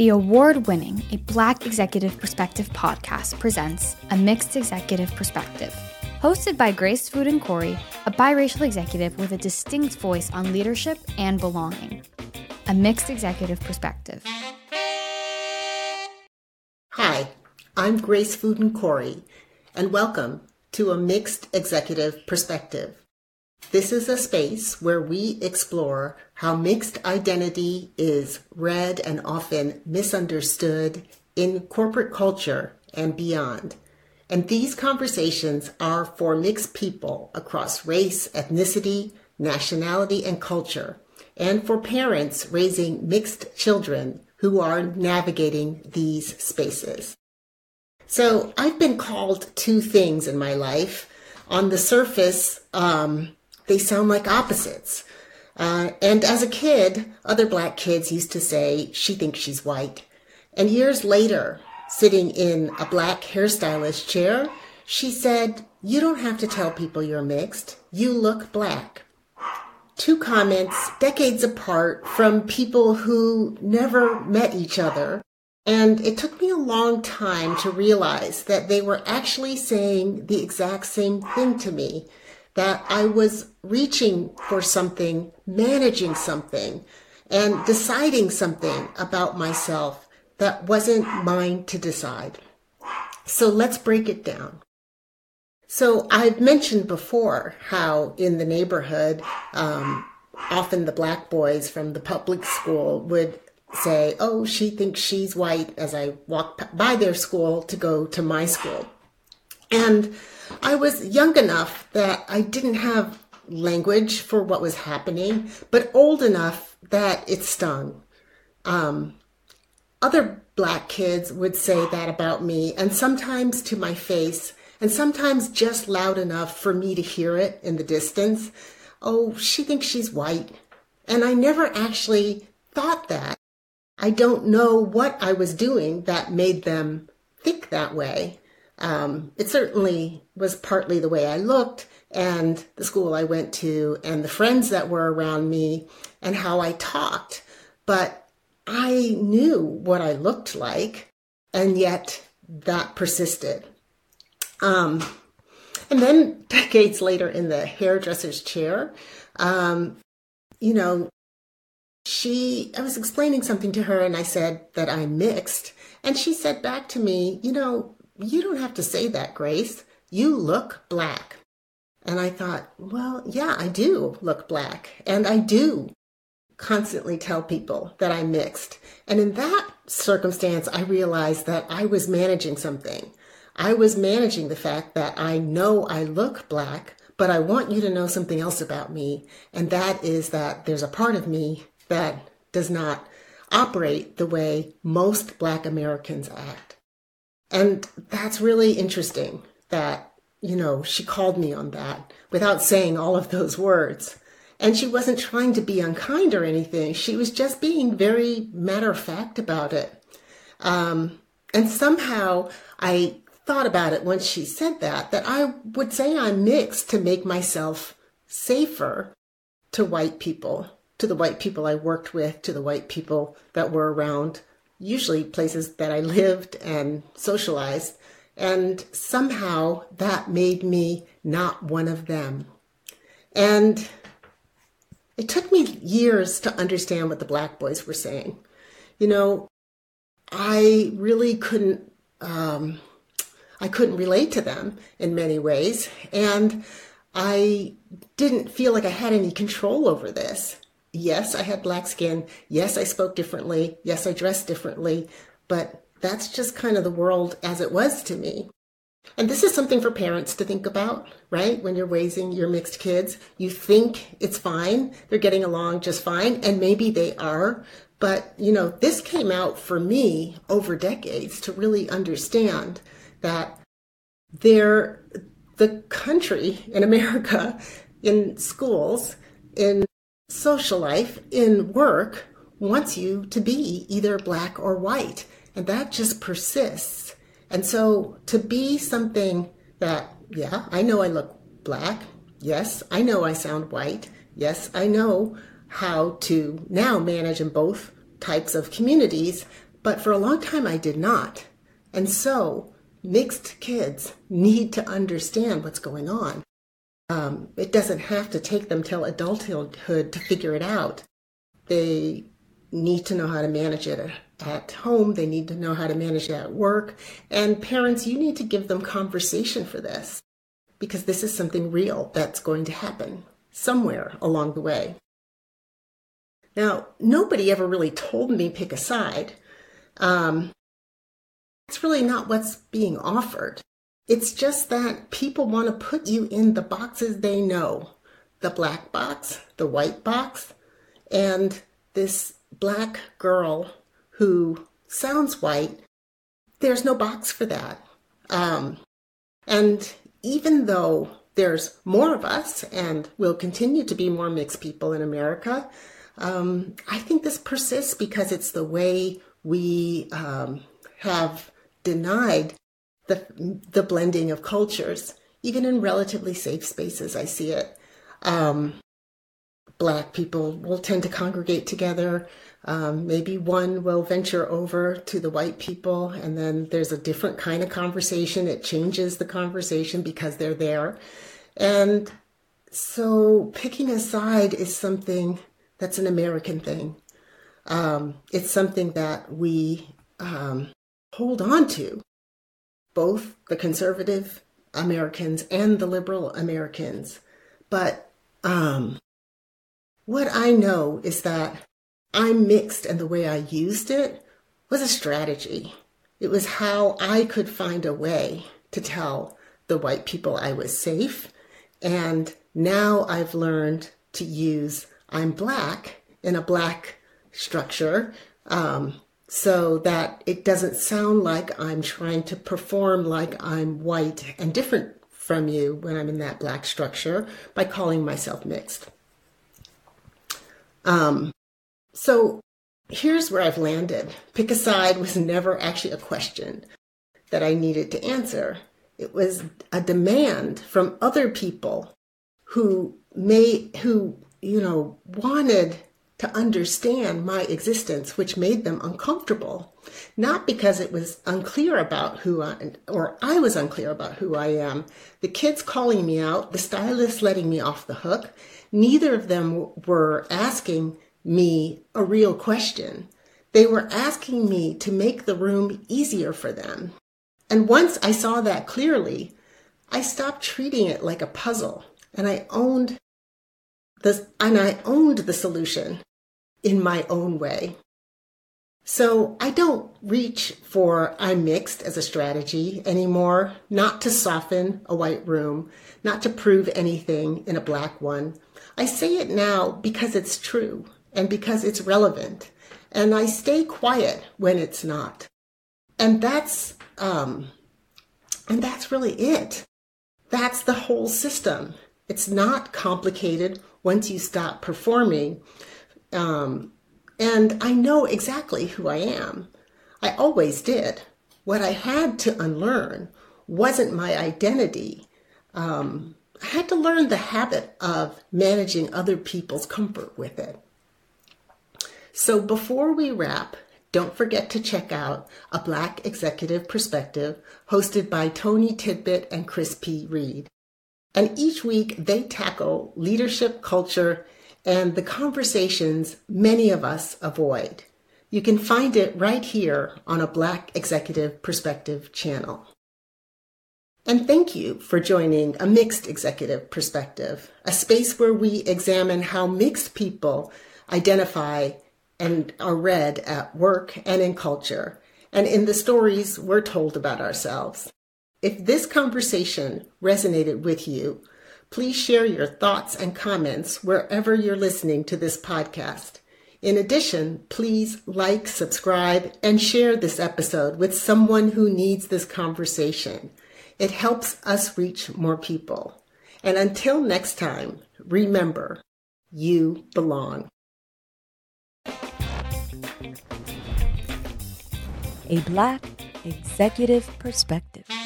The award-winning A Black Executive Perspective podcast presents A Mixed Executive Perspective. Hosted by Grace Fuden-Corey, a biracial executive with a distinct voice on leadership and belonging. A Mixed Executive Perspective. Hi, I'm Grace Fuden-Corey, and welcome to A Mixed Executive Perspective. This is a space where we explore how mixed identity is read and often misunderstood in corporate culture and beyond. And these conversations are for mixed people across race, ethnicity, nationality, and culture, and for parents raising mixed children who are navigating these spaces. So I've been called two things in my life. On the surface, they sound like opposites. And as a kid, other Black kids used to say, she thinks she's white. And years later, sitting in a Black hairstylist chair, she said, you don't have to tell people you're mixed. You look Black. Two comments decades apart from people who never met each other. And it took me a long time to realize that they were actually saying the exact same thing to me, that I was reaching for something, managing something, and deciding something about myself that wasn't mine to decide. So let's break it down. So I've mentioned before how in the neighborhood, often the Black boys from the public school would say, oh, she thinks she's white, as I walk by their school to go to my school. And I was young enough that I didn't have language for what was happening, but old enough that it stung. Other Black kids would say that about me, and sometimes to my face, and sometimes just loud enough for me to hear it in the distance. Oh, she thinks she's white. And I never actually thought that. I don't know what I was doing that made them think that way. It certainly was partly the way I looked and the school I went to and the friends that were around me and how I talked. But I knew what I looked like, and yet that persisted. And then decades later in the hairdresser's chair, I was explaining something to her and I said that I'm mixed. And she said back to me, you don't have to say that, Grace. You look Black. And I thought, well, yeah, I do look Black. And I do constantly tell people that I'm mixed. And in that circumstance, I realized that I was managing something. I was managing the fact that I know I look Black, but I want you to know something else about me. And that is that there's a part of me that does not operate the way most Black Americans act. And that's really interesting that, she called me on that without saying all of those words. And she wasn't trying to be unkind or anything. She was just being very matter of fact about it. And somehow I thought about it when she said that I would say I'm mixed to make myself safer to white people, to the white people I worked with, to the white people that were around, usually places that I lived and socialized. And somehow that made me not one of them. And it took me years to understand what the Black boys were saying. I really couldn't relate to them in many ways. And I didn't feel like I had any control over this. Yes, I had Black skin. Yes, I spoke differently. Yes, I dressed differently. But that's just kind of the world as it was to me. And this is something for parents to think about, right? When you're raising your mixed kids, you think it's fine. They're getting along just fine. And maybe they are. But, this came out for me over decades to really understand that the country in America, in schools, in social life, in work, wants you to be either Black or white. And that just persists. And so to be something that, yeah, I know I look Black. Yes, I know I sound white. Yes, I know how to now manage in both types of communities, But for a long time, I did not. And so mixed kids need to understand what's going on. It doesn't have to take them till adulthood to figure it out. They need to know how to manage it at home. They need to know how to manage it at work. And parents, you need to give them conversation for this, because this is something real that's going to happen somewhere along the way. Now, nobody ever really told me pick a side. It's really not what's being offered. It's just that people want to put you in the boxes they know. The black box, the white box, and this black girl who sounds white, there's no box for that. And even though there's more of us and will continue to be more mixed people in America, I think this persists because it's the way we have denied the blending of cultures. Even in relatively safe spaces, I see it. Black people will tend to congregate together. Maybe one will venture over to the white people, and then there's a different kind of conversation. It changes the conversation because they're there. And so picking a side is something that's an American thing. It's something that we hold on to, both the conservative Americans and the liberal Americans. But what I know is that I'm mixed, and the way I used it was a strategy. It was how I could find a way to tell the white people I was safe. And now I've learned to use I'm black in a black structure, so that it doesn't sound like I'm trying to perform like I'm white and different from you when I'm in that black structure by calling myself mixed. So here's where I've landed. Pick a side was never actually a question that I needed to answer. It was a demand from other people who wanted to understand my existence, which made them uncomfortable. Not because it was unclear about I was unclear about who I am. The kids calling me out, the stylists letting me off the hook, neither of them were asking me a real question. They were asking me to make the room easier for them. And once I saw that clearly, I stopped treating it like a puzzle, and I owned the solution in my own way. So I don't reach for I'm mixed as a strategy anymore, not to soften a white room, not to prove anything in a black one. I say it now because it's true and because it's relevant, and I stay quiet when it's not. And that's really it. That's the whole system. It's not complicated once you stop performing. And I know exactly who I am. I always did. What I had to unlearn wasn't my identity. I had to learn the habit of managing other people's comfort with it. So before we wrap, don't forget to check out A Black Executive Perspective, hosted by Tony Tidbit and Chris P. Reed. And each week they tackle leadership, culture, and the conversations many of us avoid. You can find it right here on A Black Executive Perspective channel. And thank you for joining A Mixed Executive Perspective, a space where we examine how mixed people identify and are read at work and in culture, and in the stories we're told about ourselves. If this conversation resonated with you, please share your thoughts and comments wherever you're listening to this podcast. In addition, please like, subscribe, and share this episode with someone who needs this conversation. It helps us reach more people. And until next time, remember, you belong. A Black Executive Perspective.